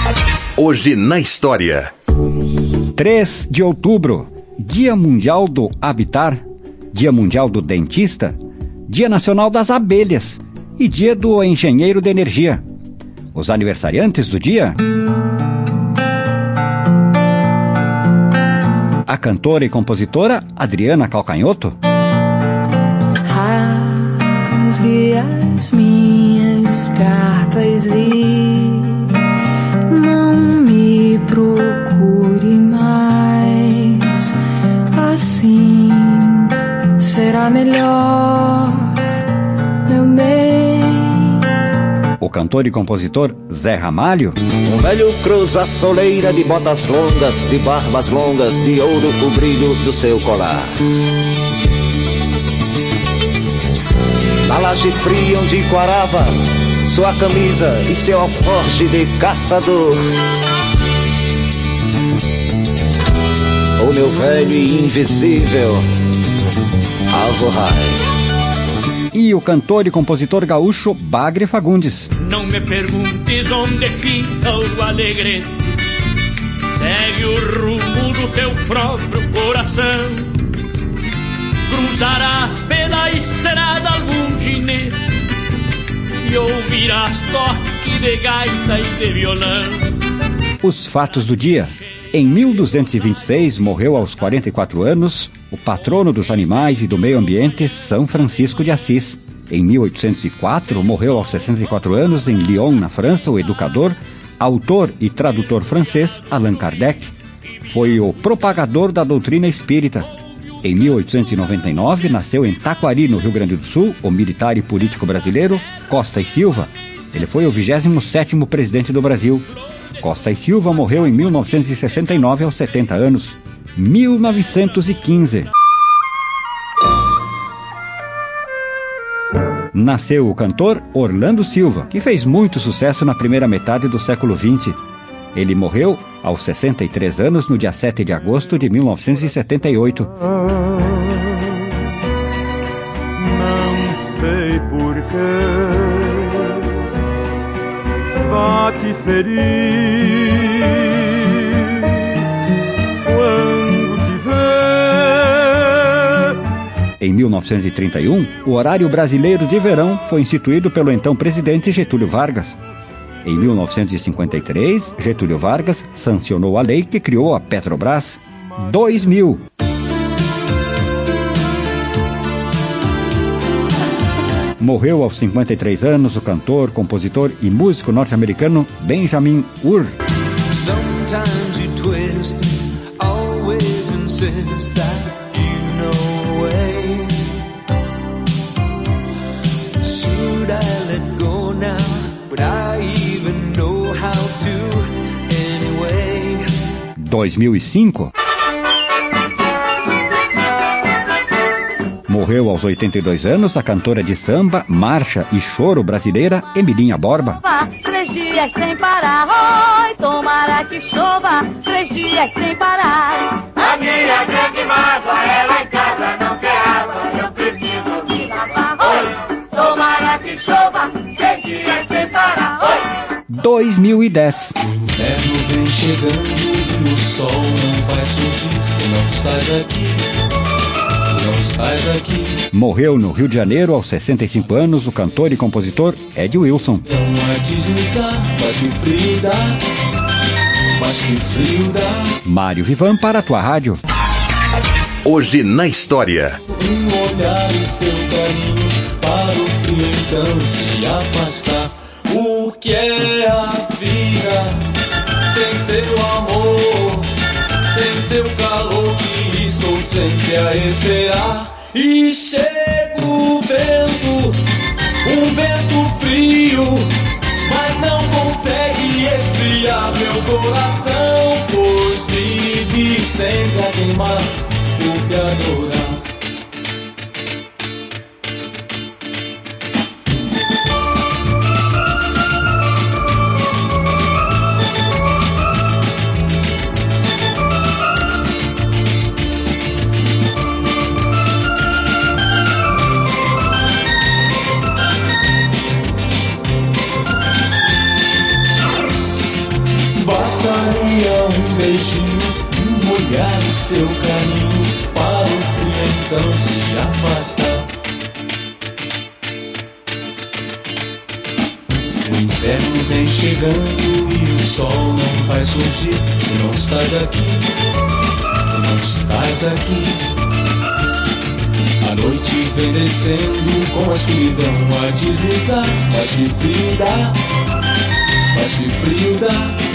Hoje na história. 3 de outubro, Dia Mundial do Habitar, Dia Mundial do Dentista, Dia Nacional das Abelhas e Dia do Engenheiro de Energia. Os aniversariantes do dia: a cantora e compositora Adriana Calcanhoto. Rasgue as minhas cartas e não me procure mais. Assim será melhor, meu bem. O cantor e compositor Zé Ramalho. Um velho cruza a soleira de botas longas, de barbas longas, de ouro o brilho do seu colar. Na laje fria onde quarava sua camisa e seu alforje de caçador. O meu velho e invisível Alvorrai. E o cantor e compositor gaúcho Bagre Fagundes. Não me perguntes onde fica o Alegrete, segue o rumo do teu próprio coração. Cruzarás pela estrada algum ginete e ouvirás toque de gaita e de violão. Os fatos do dia. Em 1226 morreu aos 44 anos o patrono dos animais e do meio ambiente, São Francisco de Assis. Em 1804 morreu aos 64 anos em Lyon, na França, o educador, autor e tradutor francês Allan Kardec. Foi o propagador da doutrina espírita. Em 1899 nasceu em Taquari, no Rio Grande do Sul, o militar e político brasileiro Costa e Silva. Ele foi o 27º presidente do Brasil. Costa e Silva morreu em 1969 aos 70 anos. 1915. Nasceu o cantor Orlando Silva, que fez muito sucesso na primeira metade do século XX. Ele morreu aos 63 anos no dia 7 de agosto de 1978. Não sei porquê vá te ferir quando te ver. Em 1931, o horário brasileiro de verão foi instituído pelo então presidente Getúlio Vargas. Em 1953, Getúlio Vargas sancionou a lei que criou a Petrobras. 2000. Morreu aos 53 anos o cantor, compositor e músico norte-americano Benjamin Urr. Sometimes you twist, always insist that you know way. Should I let go now? But I even know how to anyway. 2005. Morreu aos 82 anos a cantora de samba, marcha e choro brasileira Emilinha Borba. 3 dias sem parar, oi, tomara que chova, 3 dias sem parar. A minha grande mágoa é lá em casa não ter água, eu preciso me lavar. Oi, tomara que chova, 3 dias sem parar. Oi. 2010. O inverno vem chegando e o sol não vai surgir. Não estás aqui. Não estás aqui. Morreu no Rio de Janeiro aos 65 anos o cantor e compositor Ed Wilson. Não é deslizar, mas que frio dá. Mas que frio dá. Mário Vivan para a tua rádio. Hoje na história. Um olhar e seu carinho para o frio então se afastar. O que é a vida sem seu amor, sem seu calor que estou sempre a esperar. E chega o vento, um vento frio, mas não consegue esfriar meu coração, pois vive sempre a queimar o que adorar. Bastaria um beijinho, um olhar e seu carinho, para o frio então se afastar. O inverno vem chegando e o sol não vai surgir. Tu não estás aqui, tu não estás aqui. A noite vem descendo com a escuridão a deslizar. Mas que frio dá, mas que frio dá.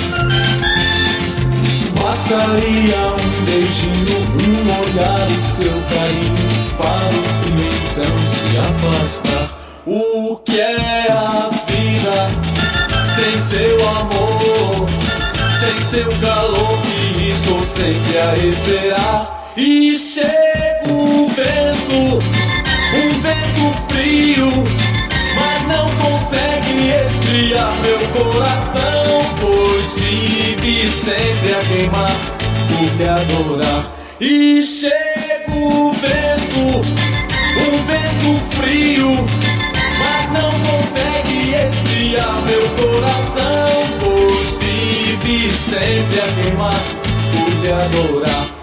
Bastaria um beijinho, um olhar e seu carinho, para o frio então se afastar. O que é a vida sem seu amor, sem seu calor que estou sempre a esperar? E chega o vento, um vento frio, mas não consegue esfriar meu coração, pois vive sempre a queimar por me adorar. E chega o vento, um vento frio, mas não consegue esfriar meu coração, pois vive sempre a queimar por me adorar.